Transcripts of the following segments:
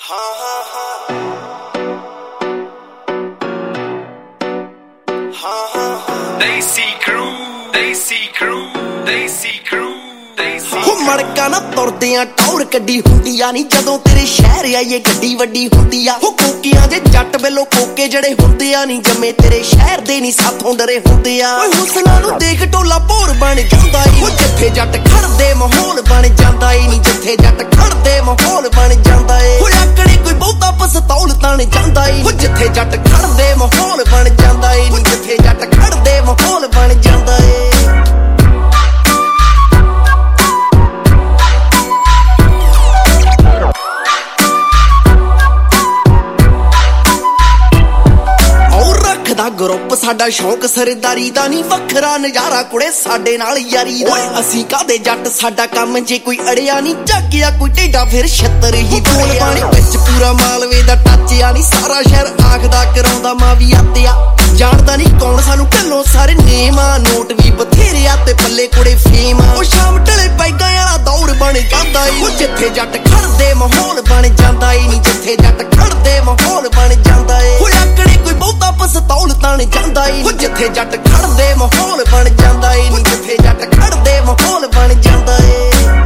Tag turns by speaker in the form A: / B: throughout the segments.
A: ਮੜਕਾ ਨਾ ਤੁਰਦੇ ਆ ਟੌਰ ਕੱਢੀ ਹੁੰਦੀ ਆ ਨੀ ਜਦੋਂ ਤੇਰੇ ਸ਼ਹਿਰ ਆਈਏ ਗੱਡੀ ਵੱਡੀ ਹੁੰਦੀ ਆ। ਕੋਕੀਆਂ ਜੇ ਜੱਟ ਵੱਲੋਂ ਕੋਕੇ ਜਿਹੜੇ ਹੁੰਦੇ ਆ ਨੀ ਜੰਮੇ ਤੇਰੇ ਸ਼ਹਿਰ ਦੇ ਨੀ ਸਾਥੋਂ ਡਰੇ ਹੁੰਦੇ ਆ। ਓਏ ਹੁਸਨਾਂ ਨੂੰ ਦੇਖ ਟੋਲਾ ਭੋਰ ਬਣ ਜਾਂਦਾ ਈ, ਜਿੱਥੇ ਜੱਟ ਖੜਦੇ ਮਾਹੌਲ ਬਣ ਜਾਂਦਾ ਈ ਨੀ, ਜਿੱਥੇ ਜੱਟ ਖੜਦੇ ਮਾਹੌਲ ਬਣ ਜਾਂਦਾ ਏ। ਓਏ ਆਕੜੇ ਕੋਈ ਬਹੁਤਾ ਪਸਤੌਲ ਤਾਣ ਜਾਂਦਾ ਈ, ਜਿੱਥੇ ਜੱਟ ਖੜਦੇ ਮਾਹੌਲ ਬਣ ਜਾਂਦਾ ਈ ਨੀ, ਜਿੱਥੇ ਜੱਟ ਖੜਦੇ ਮਾਹੌਲ ਬਣ ਜਾਂਦਾ ਏ। ਗਰੁੱਪ ਸਾਡਾ ਸ਼ੌਕ ਸਰਦਾਰੀ ਦਾ ਨੀ, ਵੱਖਰਾ ਨਜ਼ਾਰਾ ਕੁੜੇ ਸਾਡੇ ਨਾਲ ਯਾਰੀ ਦਾ। ਅਸੀਂ ਕਾਦੇ ਜੱਟ ਸਾਡਾ ਕੰਮ ਜੇ ਕੋਈ ਅੜਿਆ ਨੀ, ਜਾਗਿਆ ਕੋਈ ਢੇਡਾ ਫਿਰ ਛੱਤਰ ਹੀ ਬੋਲ ਪਾਣੀ ਵਿੱਚ ਪੂਰਾ ਮਾਲਵੇ ਦਾ ਟੱਚ ਆ ਨੀ, ਸਾਰਾ ਸ਼ਹਿਰ ਆਖਦਾ ਕਰਾਉਂਦਾ ਮਾਂ ਵੀ ਆਤਿਆ। ਜਾਣਦਾ ਨੀ ਕੌਣ ਸਾਨੂੰ ਢਿੱਲੋਂ ਸਾਰੇ ਨੇਮ ਆ, ਨੋਟ ਵੀ ਬਥੇਰੇ ਆ ਤੇ ਪੱਲੇ ਕੁੜੇ ਫੇਮ ਆ। ਉਹ ਸ਼ਾਮ ਢਲੇ ਪੈਗਾਂ ਵਾਲਾ ਦੌੜ ਬਣ ਜਾਂਦਾ ਈ, ਜਿੱਥੇ ਜੱਟ ਖੜਦੇ ਮਾਹੌਲ ਬਣ ਜਾਂਦਾ ਈ ਨੀ, ਜਿੱਥੇ ਜੱਟ ਖੜਦੇ ਮਾਹੌਲ ਬਣ ਜਾਂਦਾ ਏ। ਉਹ ਆਕੜੇ ਕੋਈ ਬਹੁਤਾ ਪਸਤੌਲ ਤਾਣ ਜਾਂਦਾ ਈ, ਜਿੱਥੇ ਜੱਟ ਖੜਦੇ ਮਾਹੌਲ ਬਣ ਜਾਂਦਾ ਈ ਨੀ, ਜਿੱਥੇ ਜੱਟ ਖੜਦੇ ਮਾਹੌਲ ਬਣ ਜਾਂਦਾ ਏ।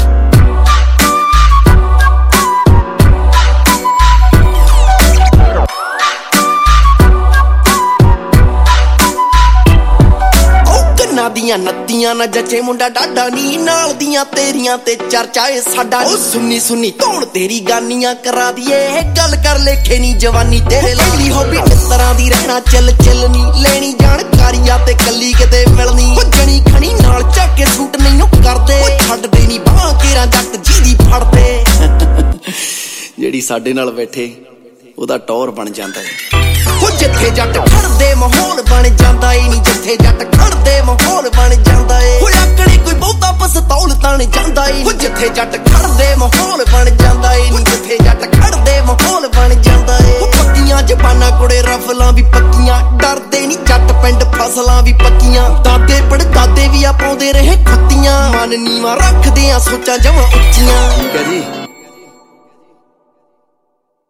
A: ਦੀਆਂ ਨੱਤੀਆਂ ਨਾ ਜੱਚੇ ਮੁੰਡਾ ਡਾਡਾ ਨੀ, ਨਾਲ ਦੀਆਂ ਤੇਰੀਆਂ ਤੇ ਚਰਚਾ ਏ ਸਾਡਾ। ਉਹ ਸੁੰਨੀ ਸੁੰਨੀ ਧੌਣ ਤੇਰੀ ਗਾਨੀਆਂ ਕਰਾ ਦੀਏ, ਗੱਲ ਕਰ ਲੇਖੇ ਨੀ ਜਵਾਨੀ ਤੇਰੇ ਲਈ ਹੋਬੀ ਇਸ ਤਰ੍ਹਾਂ ਦੀ ਰਹਿਣਾ ਚੱਲ ਚੱਲ ਨੀ, ਲੈਣੀ ਜਾਣਕਾਰੀਆਂ ਤੇ ਕੱਲੀ ਕਿਤੇ ਮਿਲਣੀ। ਉਹ ਜਣੀ ਖਣੀ ਨਾਲ ਚੱਕ ਕੇ ਸੂਟ ਨਹੀਂ ਕਰਦੇ, ਛੱਡਦੇ ਨੀ ਬਾਹਾਂ ਕੇਰਾਂ ਜੱਟ ਜਿਹਦੀ ਫੜਦੇ। ਜਿਹੜੀ ਸਾਡੇ ਨਾਲ ਬੈਠੇ ਉਹਦਾ ਟੌਰ ਬਣ ਜਾਂਦਾ ਏ। ਉਹ ਜਿੱਥੇ ਜੱਟ ਖੜਦੇ ਮਾਹੌਲ ਬਣ ਜਾਂਦਾ ਈ ਨੀ, ਜਿੱਥੇ ਜੱਟ ਖੜਦੇ ਮਾਹੌਲ ਬਣ ਜਾਂਦਾ ਏ। ਉਹ ਆਕੜੇ ਕੋਈ ਬਹੁਤਾ ਪਸਤੌਲ ਤਾਣ ਜਾਂਦਾ ਈ, ਜਿੱਥੇ ਜੱਟ ਖੜਦੇ ਮਾਹੌਲ ਬਣ ਜਾਂਦਾ ਈ ਨੀ, ਜਿੱਥੇ ਜੱਟ ਖੜਦੇ ਮਾਹੌਲ ਬਣ ਜਾਂਦਾ ਏ। ਉਹ ਪੱਕੀਆਂ ਜ਼ਬਾਨਾਂ ਕੁੜੇ ਰਫਲਾਂ ਵੀ ਪੱਕੀਆਂ, ਡਰਦੇ ਨੀ ਜੱਟ ਪਿੰਡ ਫਸਲਾਂ ਵੀ ਪੱਕੀਆਂ। ਦਾਦੇ ਪੜਦਾਦੇ ਵੀ ਆ ਪਾਉਂਦੇ ਰਹੇ ਖੁੱਤੀਆਂ, ਮਨ ਨੀਵਾਂ ਰੱਖਦੇ ਆ ਸੋਚਾਂ ਜਮਾਂ ਉੱਚੀਆਂ। ਠੀਕ ਹੈ ਜੀ।